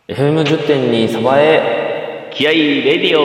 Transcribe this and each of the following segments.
FM10 にサバへ気合いレディオ。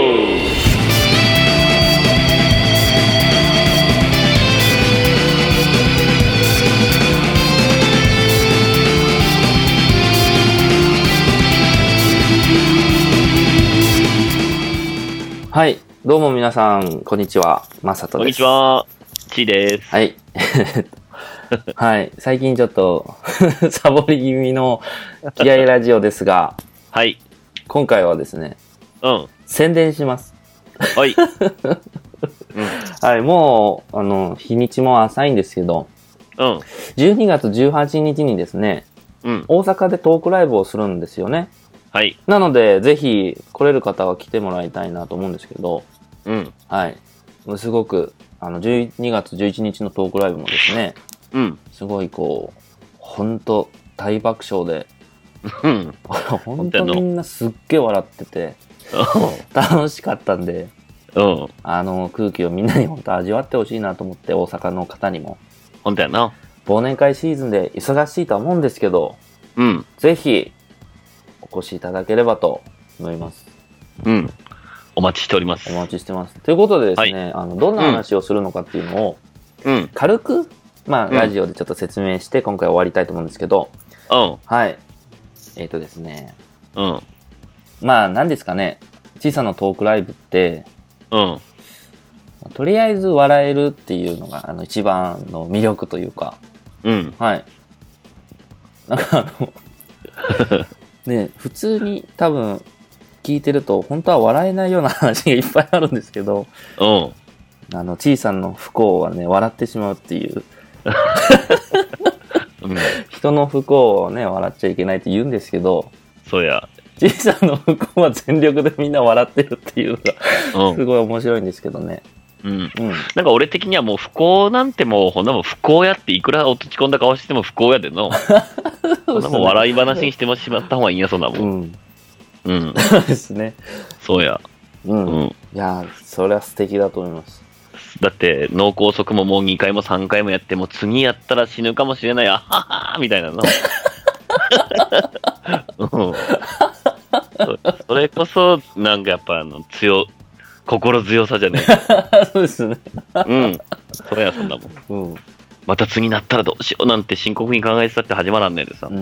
はい、どうも皆さんこんにちは、まさとです。 こんにちは、ちーです。 はいはい、最近ちょっとサボり気味の気合いラジオですが、 はい。 今回はですね、宣伝します。 はい。 はい、もう日にちも浅いんですけど、12月18日にですね、大阪でトークライブをするんですよね。 はい。 なのでぜひ来れる方は来てもらいたいなと思うんですけど、はい、すごく12月11日のトークライブもですね、すごいこう本当大爆笑で、本当みんなすっげえ笑ってて楽しかったんで、空気をみんなに本当味わってほしいなと思って、大阪の方にも。 本当やな。 忘年会シーズンで忙しいとは思うんですけど、ぜひお越しいただければと思います。 お待ちしております。 お待ちしてます。ということでですね、どんな話をするのかっていうのを、軽く、ラジオでちょっと説明して今回終わりたいと思うんですけど、はい。ですね、何ですかね、小さなトークライブって、とりあえず笑えるっていうのが一番の魅力というか、はい。なんかね、普通に多分聞いてると本当は笑えないような話がいっぱいあるんですけど、小さな不幸はね、笑ってしまうっていう人の不幸をね、笑っちゃいけないって言うんですけど、 そうや、 小さな不幸は全力でみんな笑ってるっていうのがすごい面白いんですけどね。 なんか俺的にはもう不幸なんてもうほんなもん不幸やっていくら落ち込んだ顔しても不幸やでのそんなもん笑い話にしてもしまった方がいいんや、そんなもん。 そうですね。 そうや。 いや、それは素敵だと思います。 だって脳梗塞ももう2回も3回もやって、もう次やったら死ぬかもしれない、あははみたいなのそれこそなんかやっぱ心強さじゃねえそうですね。 それや、そんなもん。また次なったらどうしようなんて深刻に考えてたって始まらんねんでさ。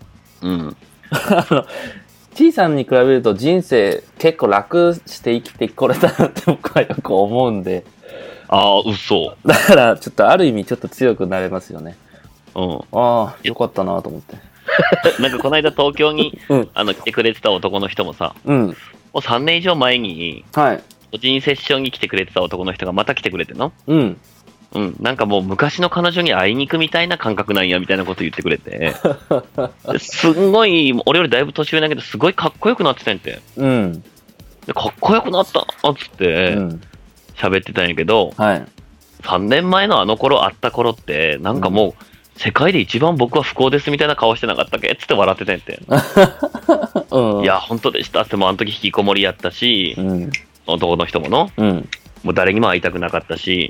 T さんに比べると人生結構楽して生きてこれたなって僕はよく思うんで。 ああ、嘘。 だからちょっとある意味ちょっと強くなれますよね。ああ、よかったなと思って。 なんかこの間東京に、来てくれてた男の人もさ、もう3年以上前に、個人セッションに来てくれてた男の人がまた来てくれてんの。なんかもう昔の彼女に会いに行くみたいな感覚なんやみたいなこと言ってくれてすんごい、俺よりだいぶ年上だけどすごいかっこよくなってたんやて。でかっこよくなったっつって喋ってたんやけど、3年前のあの頃会った頃ってなんかもう世界で一番僕は不幸ですみたいな顔してなかったっけっつって笑ってたんやて。いや本当でしたって。もうあの時引きこもりやったし、男の人もの、もう誰にも会いたくなかったし、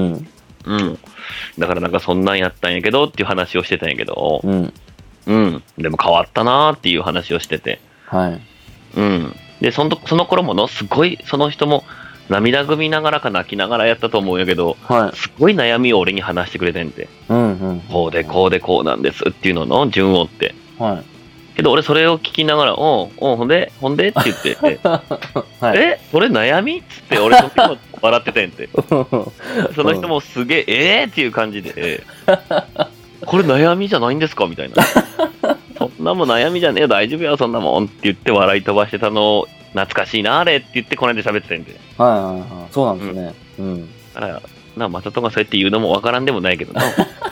だからなんかそんなんやったんやけどっていう話をしてたんやけど、でも変わったなーっていう話をしてて、でその頃ものすごいその人も涙ぐみながらか泣きながらやったと思うんやけど、すごい悩みを俺に話してくれてんで、こうでこうでこうなんですっていうのの順を追って、けど俺それを聞きながら、ほんでって言ってそれ悩みっつって俺その時も笑ってたんやんてその人もすげえっていう感じでこれ悩みじゃないんですかみたいなそんなもん悩みじゃねえよ大丈夫よそんなもんって言って笑い飛ばしてたの懐かしいなあれって言ってこの間喋ってたんで。 そうなんですね。 だからマサトがそうやって言うのもわからんでもないけどな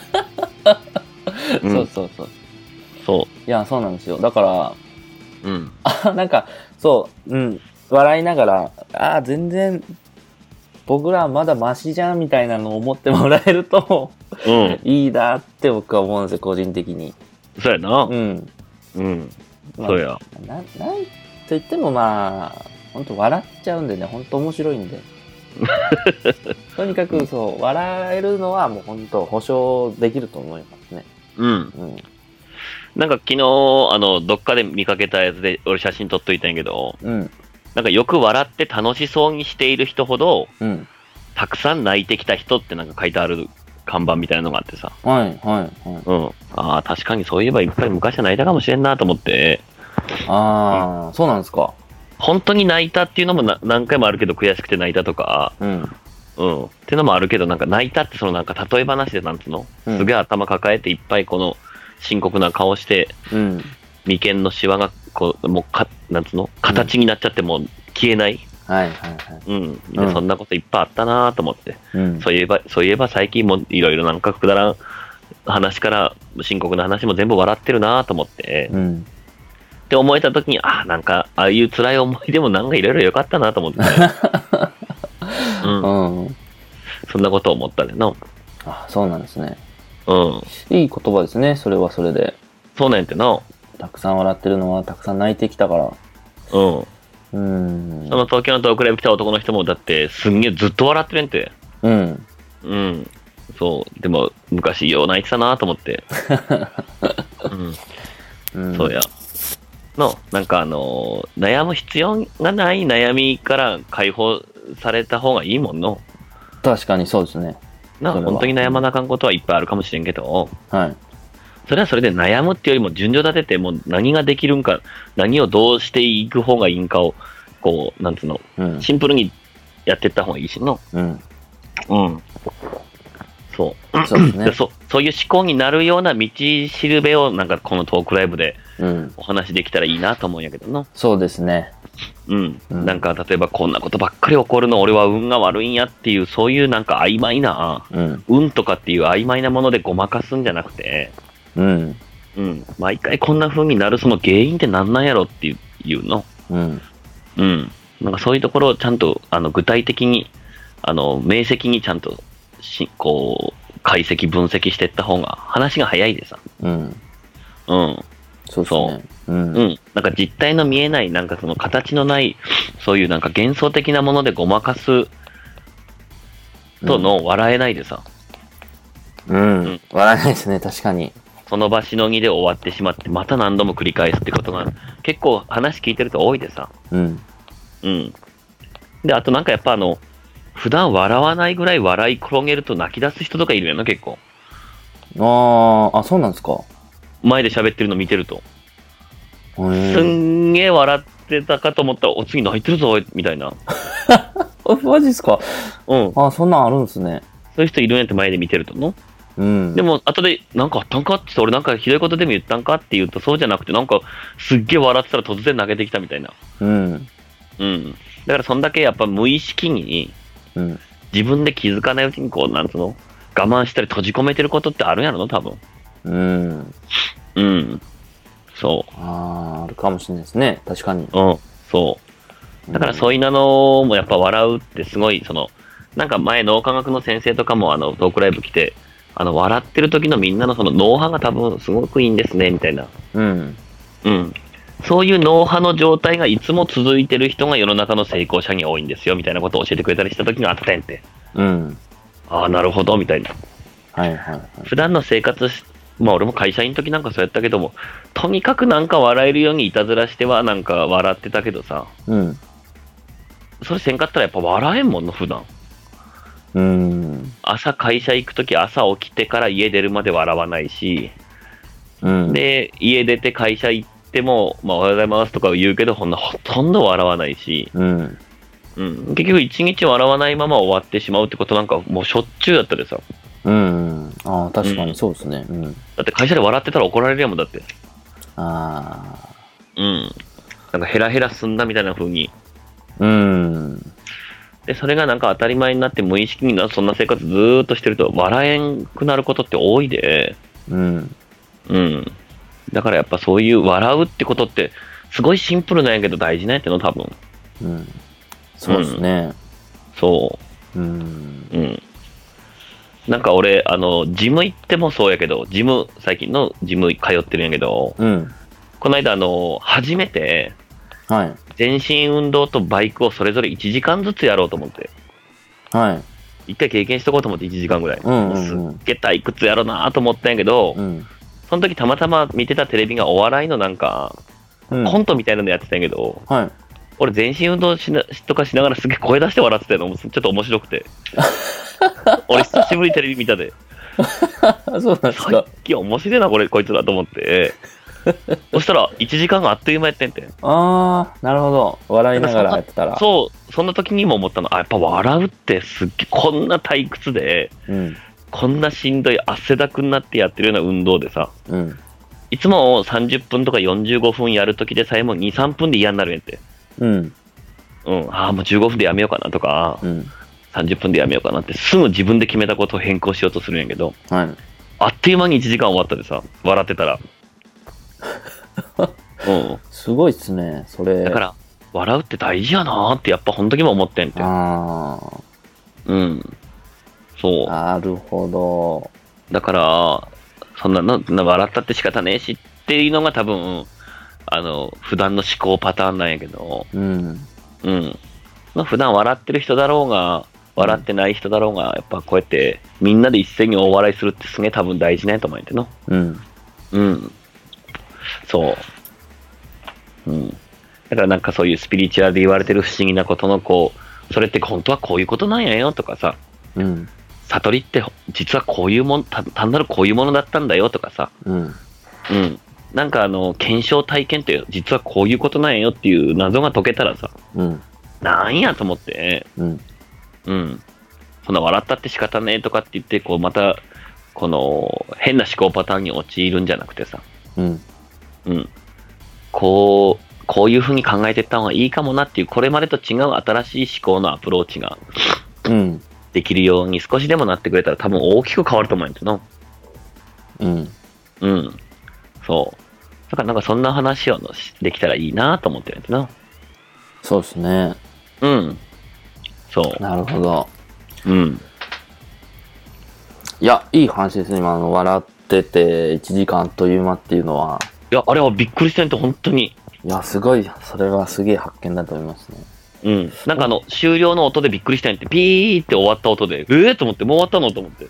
そういや、そうなんですよ。だからなんか笑いながら全然僕らはまだマシじゃんみたいなのを思ってもらえるといいなって僕は思うんですよ、個人的に。 そうやな。そうや。 なんと言っても本当笑っちゃうんでね、本当面白いんでとにかく笑えるのはもう本当保証できると思いますね。 なんか昨日、どっかで見かけたやつで、俺写真撮っといたんやけど、うん、なんかよく笑って楽しそうにしている人ほど、うん、たくさん泣いてきた人ってなんか書いてある看板みたいなのがあってさ。はい、はい、はい。うん。ああ、確かにそういえばいっぱい昔は泣いたかもしれんなと思って。 ああ、うん、そうなんですか。 本当に泣いたっていうのも何回もあるけど、悔しくて泣いたとか、うん。うん。っていうのもあるけど、なんか泣いたってそのなんか例え話でなんつうの、うん、すげえ頭抱えていっぱいこの深刻な顔して、うん、眉間のシワがこう、もうなんつうの形になっちゃってもう消えない。はいはいはい。うん。で、そんなこといっぱいあったなと思って。うん。そういえば最近もいろいろなんかくだらん話から深刻な話も全部笑ってるなと思って。うん。って思えた時に、なんか、ああいう辛い思い出もなんかいろいろ良かったなと思って。うん。うん。そんなことを思ったねの。 あ、そうなんですね。うん。いい言葉ですね、それはそれで。 そうなんやってな。 たくさん笑ってるのはたくさん泣いてきたから。うん。 その東京のトークライブ来た男の人もだってすんげえずっと笑ってるんて。うん。うん。そう。でも昔よう泣いてたなと思って。うん。そうや。なんか悩む必要がない悩みから解放された方がいいもんの。 確かにそうですね。 本当に悩まなあかんことはいっぱいあるかもしれんけど。はい。それはそれで悩むっていうよりも順序立ててもう何ができるんか、何をどうしていく方がいいんかを、こう、なんつうの、うん、シンプルにやっていった方がいいしの。うん。うん。そう。そうですね。そういう思考になるような道しるべをなんかこのトークライブでお話できたらいいなと思うんやけどの。 そうですね。 うん。なんか例えばこんなことばっかり起こるの俺は運が悪いんやっていう、そういうなんか曖昧な、運とかっていう曖昧なものでごまかすんじゃなくて、うん。うん。毎回こんな風になるその原因って何なんやろっていうの。うん。うん。なんかそういうところをちゃんと、具体的に、明晰にちゃんと、こう、解析、分析していった方が、話が早いでさ。うん。うん。そうですね。うん。うん。なんか実体の見えない、なんかその形のない、そういうなんか幻想的なものでごまかすとの笑えないでさ。 うん。笑えないですね、確かに。 その場しのぎで終わってしまって、また何度も繰り返すってことが、結構話聞いてると多いでさ。うん。うん。で、あとなんかやっぱ普段笑わないぐらい笑い転げると泣き出す人とかいるよな、結構。 そうなんですか。 前で喋ってるの見てると。すんげえ笑ってたかと思ったら、お次泣いてるぞ、みたいな。 マジっすか。うん。そんなんあるんですね。 そういう人いるんやって前で見てるとの。うん、でも、後で、なんかあったんかって、俺なんかひどいことでも言ったんかって言うと、そうじゃなくて、なんか、すっげえ笑ってたら突然投げてきたみたいな。うん。うん。だから、そんだけやっぱ無意識に、うん、自分で気づかないうちに、こう、なんつうの、我慢したり閉じ込めてることってあるんやろな、多分。うん。うん。そう。 あるかもしれないですね。確かに。 うん。そう。だから、そういうのもやっぱ笑うってすごい、なんか前、脳科学の先生とかも、トークライブ来て、笑ってる時のみんなのその脳波が多分すごくいいんですね、みたいな。うん。うん。そういう脳波の状態がいつも続いてる人が世の中の成功者に多いんですよ、みたいなことを教えてくれたりした時があったんて。うん。ああ、なるほど、みたいな。はいはいはい。普段の生活まあ俺も会社員の時なんかそうやったけども、とにかくなんか笑えるようにいたずらしてはなんか笑ってたけどさ。うん。それせんかったらやっぱ笑えんもんの、普段。朝会社行くとき朝起きてから家出るまで笑わないし、で、家出て会社行っても、おはようございますとか言うけど、ほとんど笑わないし、結局一日笑わないまま終わってしまうってことなんかもうしょっちゅうやったでさ。 確かにそうですね。 だって会社で笑ってたら怒られるやもんだって。なんかヘラヘラすんだみたいな風に。で、それがなんか当たり前になって無意識にそんな生活ずーっとしてると笑えんくなることって多いで。うん。だからやっぱそういう笑うってことってすごいシンプルなんやけど大事なんやっての多分。 そうですね。 そう。なんか俺、ジム行ってもそうやけど、最近のジム通ってるんやけど、この間初めて、はい。全身運動とバイクをそれぞれ1時間ずつやろうと思って。はい。一回経験しとこうと思って1時間ぐらい。すっげえ退屈やろなと思ったんやけど、 その時たまたま見てたテレビがお笑いのなんか、コントみたいなのやってたんやけど、はい、俺全身運動とかしながらすげえ声出して笑ってたのもちょっと面白くて。俺久しぶりにテレビ見たで。 そうなんですか。 さっき面白いなこいつだと思って。そしたら1時間があっという間やってんて。 ああ、なるほど。笑いながらやってたら。 そう、そんな時にも思ったの、やっぱ笑うってすっげえ、こんな退屈で、こんなしんどい汗だくになってやってるような運動でさ、いつも30分とか45分やる時でさえも2、3分で嫌になるんやって。ああ、もう15分でやめようかなとか、30分でやめようかなってすぐ自分で決めたことを変更しようとするんやけど、あっという間に1時間終わったでさ、笑ってたら。 すごいっすね、それ。 だから、笑うって大事やなーってやっぱこの時も思ってんて。そう。 なるほど。 だから、そんなの、笑ったって仕方ねえしっていうのが多分、普段の思考パターンなんやけど、普段笑ってる人だろうが、笑ってない人だろうが、やっぱこうやってみんなで一斉に大笑いするってすげえ多分大事なんやと思うんやての。そう。だからなんかそういうスピリチュアルで言われてる不思議なことのそれって本当はこういうことなんやよとかさ、悟りって実はこういうもん、単なるこういうものだったんだよとかさ、なんか検証体験って実はこういうことなんやよっていう謎が解けたらさ、なんやと思って、そんな笑ったって仕方ねえとかって言って、また、この変な思考パターンに陥るんじゃなくてさ、こういう風に考えていった方がいいかもなっていう、これまでと違う新しい思考のアプローチが、できるように少しでもなってくれたら多分大きく変わると思うんですよ。そう。だからなんかそんな話をできたらいいなと思ってるんですな。 そうですね。 そう。 なるほど。いや、いい話ですね。今笑ってて1時間あっという間っていうのは。 いや、あれはびっくりしたんと本当に。 いや、すごい、それはすげえ発見だと思いますね。 なんか終了の音でびっくりしたんって、ピーって終わった音で、と思って、もう終わったのと思って。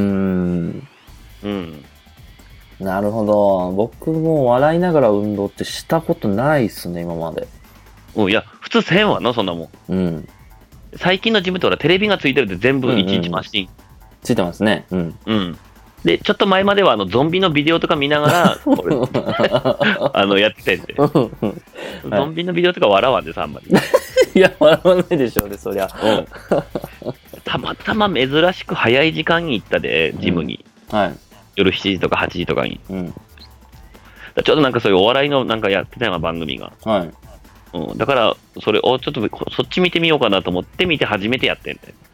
なるほど。僕も笑いながら運動ってしたことないっすね、今まで。 いや、普通1000はそんなもん。最近のジムってテレビがついてるって全部1日マシン。 ついてますね。 で、ちょっと前まではゾンビのビデオとか見ながら、やってんで。ゾンビのビデオとか笑わんでさ、あんまり。 いや、笑わないでしょうね、そりゃ。 たまたま珍しく早い時間に行ったで、ジムに。夜7時とか8時とかに。ちょっとなんかそういうお笑いのなんかやってたような番組が。だから、それをちょっとそっち見てみようかなと思って見て初めてやってんで。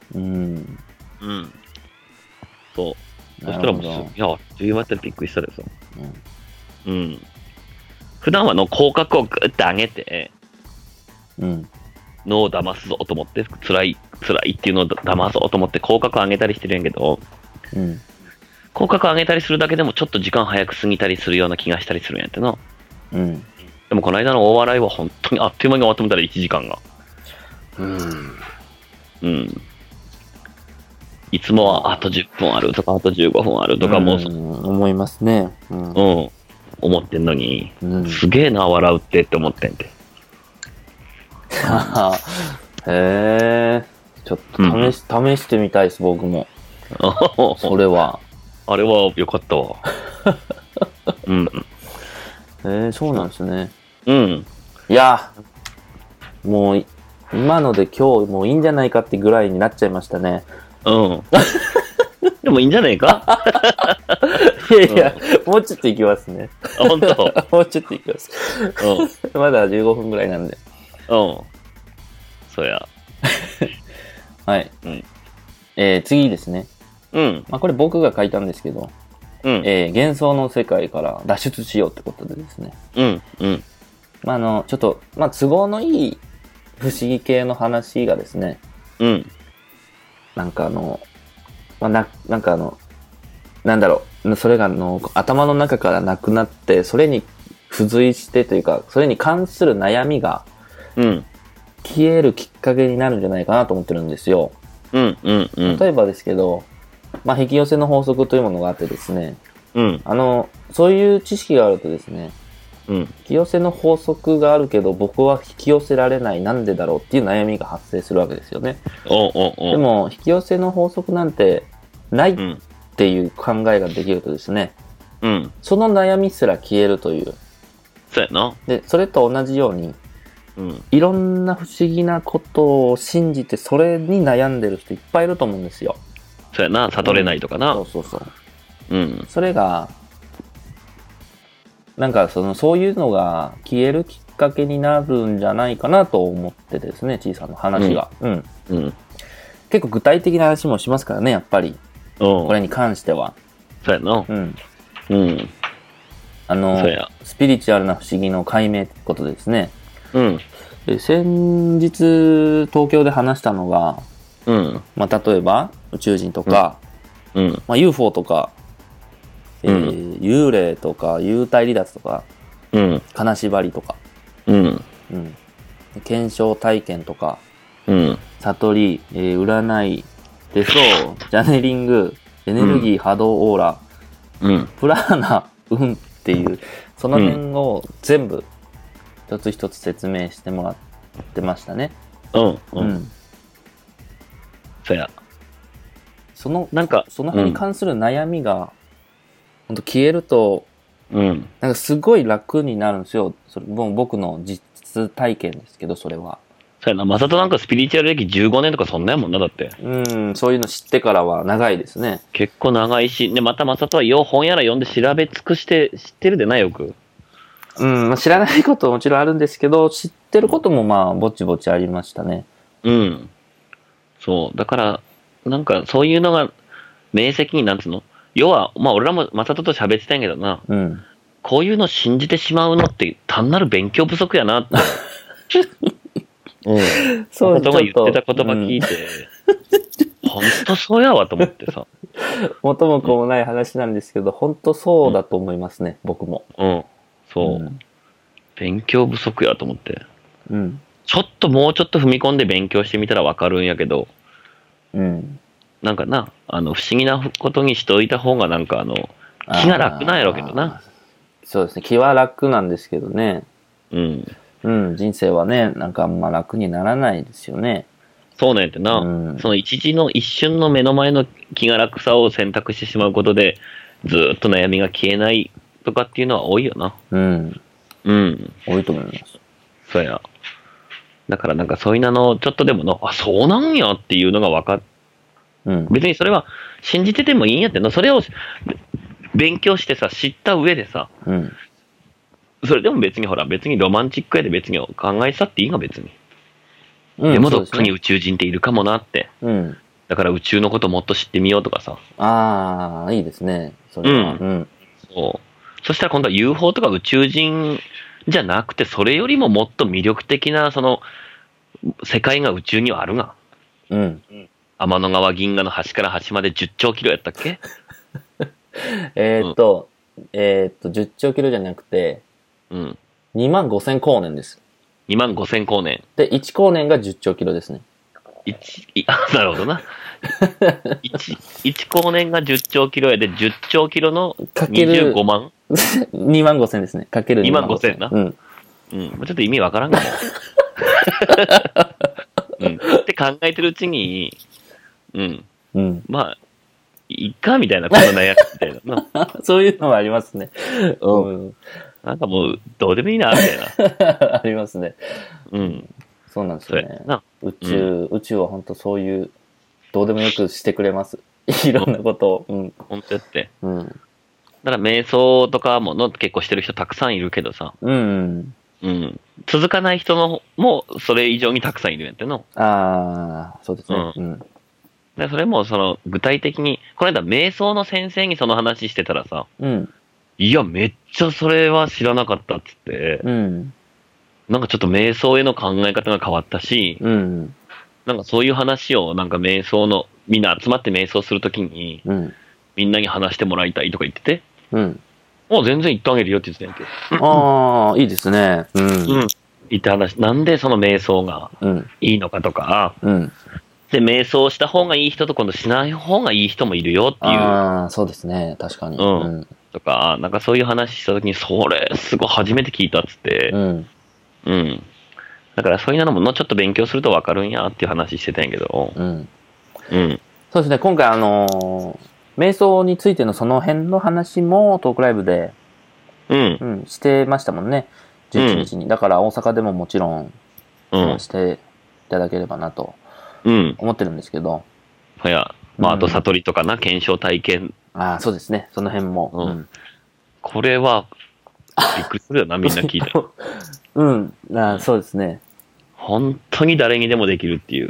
そう。そしたらもういや、あっという間ってびっくりしたでさ。普段は口角をグッて上げて、脳を騙すぞと思って、辛いっていうのを騙そうと思って口角を上げたりしてるんやけど、口角上げたりするだけでもちょっと時間早く過ぎたりするような気がしたりするんやってな。でもこの間の大笑いは本当にあっという間に終わってみたら1時間が。いつもはあと10分あるとかあと15分あるとかも思いますね。 思ってんのに、すげえな笑うって思ってんで。 へえ、ちょっと試してみたいです、僕も。それは。 あれは良かったわ。 そうなんですね。いや、もう今ので今日もういいんじゃないかってぐらいになっちゃいましたね。 でもいいんじゃないか。 いやいや、もうちょっといきますね。 本当。 もうちょっといきます。まだ15分ぐらいなんで。 そうや。 はい。次ですね。これ僕が書いたんですけど、幻想の世界から脱出しようってことでですね。ちょっと、都合のいい不思議系の話がですね、なんかなんだろう、それが頭の中からなくなって、それに付随してというか、それに関する悩みが、消えるきっかけになるんじゃないかなと思ってるんですよ。例えばですけど、引き寄せの法則というものがあってですね、 うん。そういう知識があるとですね、うん。引き寄せの法則があるけど、僕は引き寄せられない、なんでだろうっていう悩みが発生するわけですよね。でも、引き寄せの法則なんてないっていう考えができるとですね、うん。その悩みすら消えるという。 そうやな。 で、それと同じように、うん、いろんな不思議なことを信じて、それに悩んでる人いっぱいいると思うんですよ。 そうやな、悟れないとかな。 そうそうそう。うん。それが、なんかそういうのが消えるきっかけになるんじゃないかなと思ってですね、ちいさんの話が。うん。うん。結構具体的な話もしますからね、やっぱり。これに関しては。 そうやな。うん。うん。 スピリチュアルな不思議の解明ってことですね。うん。で先日、東京で話したのが、うん。まあ、例えば、宇宙人とか、うん。まあ、UFO とか、幽霊とか、幽体離脱とか、うん。金縛りとか、うん。うん。検証体験とか、うん。悟り、占い、手相、ジャネリング、エネルギー波動オーラ、うん。プラーナ、運っていう、その辺を全部、一つ一つ説明してもらってましたね。うん。うん。 そや。 その辺に関する悩みが、ほんと消えると、うん。なんかすごい楽になるんですよ。それもう僕の実体験ですけど、それは。 そうやな。まさとなんかスピリチュアル歴15年とかそんなやもんな、だって。 うん、そういうの知ってからは長いですね。 結構長いし、で、またまさとはよう本やら読んで調べ尽くして知ってるでな、よく。 うん、まあ、知らないことももちろんあるんですけど、知ってることもまあ、ぼちぼちありましたね。 うん。そう。だから、なんかそういうのが、明晰になんつうの要は、まあ俺らもまさとと喋ってたんやけどな。うん。こういうの信じてしまうのって単なる勉強不足やなって。うん。そうです。が言ってた言葉聞いて、本当そうやわと思ってさ。 元も子もない話なんですけど、本当そうだと思いますね、僕も。 うん。そう、勉強不足やと思って。うん。ちょっともうちょっと踏み込んで勉強してみたらわかるんやけど、うん。なんかな、不思議なことにしておいた方がなんか気が楽なんやろうけどな。 そうですね、気は楽なんですけどね。うん。うん、人生はね、なんかあんま楽にならないですよね。 そうなんやってな。うん、その一瞬の目の前の気が楽さを選択してしまうことで、ずっと悩みが消えないとかっていうのは多いよな。うん。 うん。多いと思います。 そうや。だからなんかそういうのちょっとでもあ、そうなんやっていうのが分かっうん、別にそれは信じててもいいんやっての。それを勉強してさ、知った上でさ、うん、それでも別にほら、別にロマンチックやで別に考えさっていいが別に。うん、でもどっかに宇宙人っているかもなって。うん、だから宇宙のこともっと知ってみようとかさ。 ああ、いいですね。それは。うん。 そう。そしたら今度は UFO とか宇宙人じゃなくて、それよりももっと魅力的な、世界が宇宙にはあるが。うん。天の川銀河の端から端まで10兆キロやったっけ 10兆キロじゃなくて、うん。2万5000光年です。 2万5000光年。 で、1光年が10兆キロですね。 なるほどな。1光年が10兆キロやで、10兆キロの25万 ?2 万5000ですね。かける 2万5000な。うん。うん。ちょっと意味わからんけど。うん。って考えてるうちに、うん。うん。まあ、いっか、みたいな、こんな悩みみたいな。 そういうのはありますね。 うん。なんかもう、どうでもいいな、みたいな。ありますね。うん。そうなんですよね。宇宙は本当そういう、どうでもよくしてくれます。いろんなことを。うん。 本当やって。うん。だから瞑想とかも結構してる人たくさんいるけどさ。うん。うん。続かない人も、それ以上にたくさんいるんやっての。 ああ、そうですね。うん。 でそれも具体的に、この間瞑想の先生にその話してたらさ、うん。いや、めっちゃそれは知らなかったっつって、うん。なんかちょっと瞑想への考え方が変わったし、うん。なんかそういう話をなんか瞑想の、みんな集まって瞑想するときに、うん。みんなに話してもらいたいとか言ってて、うん。もう全然言ってあげるよって言ってたんやけど。ああ、いいですね。うん。うん。 言って話、なんでその瞑想がいいのかとか、うん。で、瞑想した方がいい人と今度しない方がいい人もいるよっていう。 ああ、そうですね。確かに。 うん。 とか、なんかそういう話したときに、それ、すごい初めて聞いたっつって、うん。だからそういうのもちょっと勉強すると分かるんやっていう話してたんやけど、うん。 そうですね、今回瞑想についてのその辺の話もトークライブで、してましたもんね。11日に。だから大阪でももちろん、していただければなと、思ってるんですけど。 いや、あと悟りとかな、検証体験。 ああ、そうですね。その辺も。 これは、びっくりするよな、みんな聞いたら。そうですね。 本当に誰にでもできるっていう。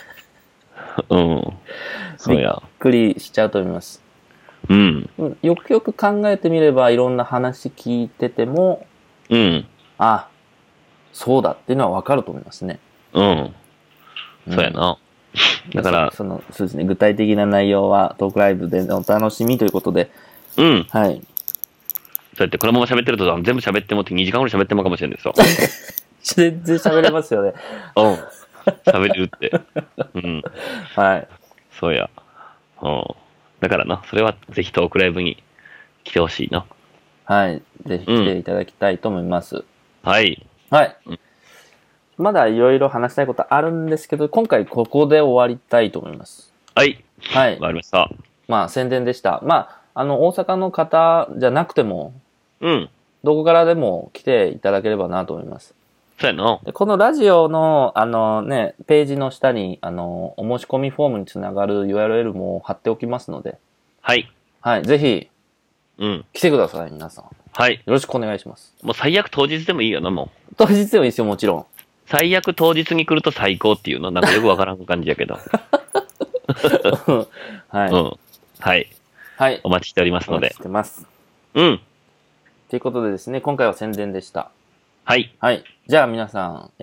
そうや。 びっくりしちゃうと思います。よくよく考えてみれば、いろんな話聞いてても、あ、そうだっていうのは分かると思いますね。 そうやな。だから、 そうですね。具体的な内容はトークライブでのお楽しみということで。はい。 そうやってこのまま喋ってると全部喋ってもって2時間ぐらい喋ってもかもしれないですよ。 全然喋れますよね。 喋れるって。 はい。 そうや。だからな、それはぜひトークライブに来てほしいな。 はい。ぜひ来ていただきたいと思います。 はい。 はい。まだいろいろ話したいことあるんですけど、今回ここで終わりたいと思います。 はい。 はい。 わかりました。 宣伝でした。大阪の方じゃなくても、どこからでも来ていただければなと思います。 そうやな。 このラジオの、ページの下に、お申し込みフォームにつながる URL も貼っておきますので。 はい。 はい。ぜひ、来てください、皆さん。 はい。 よろしくお願いします。 もう最悪当日でもいいよな、もう。当日でもいいですよ、もちろん。 最悪当日に来ると最高っていうの、なんかよくわからん感じやけど。 はい。 はい。はい。お待ちしておりますので。 お待ちしてます。 ということでですね、今回は宣伝でした。 はい。 はい。じゃあ皆さん、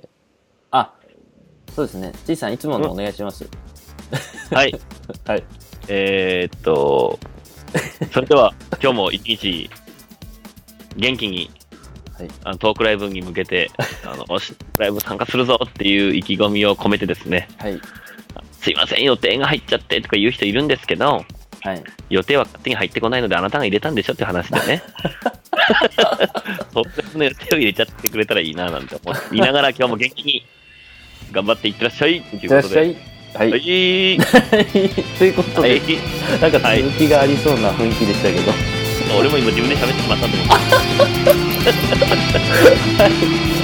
そうですね。ちいさんいつものお願いします。 はい。 はい。 それでは今日も一日元気に、トークライブに向けてライブ参加するぞっていう意気込みを込めてですね。 はい。 すいません予定が入っちゃってとか言う人いるんですけど、 はい。 予定は勝手に入ってこないのであなたが入れたんでしょって話でね。その予定を入れちゃってくれたらいいななんて思いながら今日も元気に頑張っていってらっしゃいということで。 いってらっしゃい。はい。ということで、なんか続きがありそうな雰囲気でしたけど。 俺も今自分で喋ってしまったと思って。はい。